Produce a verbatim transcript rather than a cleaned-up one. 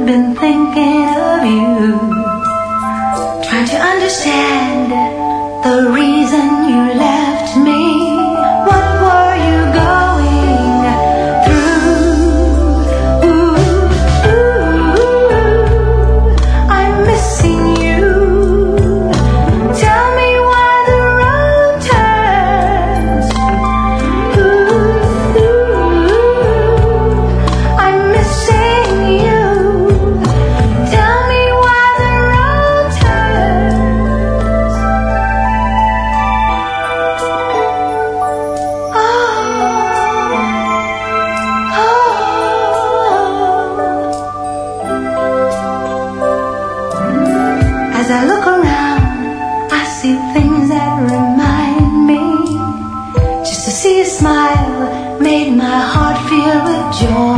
I've been thinking of you, trying to understand the reason you left me. What were you going through? Ooh, ooh, I'm missing you. Tell me why the road turns. Ooh, ooh, I'm missing you. Tell me why the road turns. Oh, oh. As I look around, I see things that remind me. Just to see a smile made my heart feel with joy.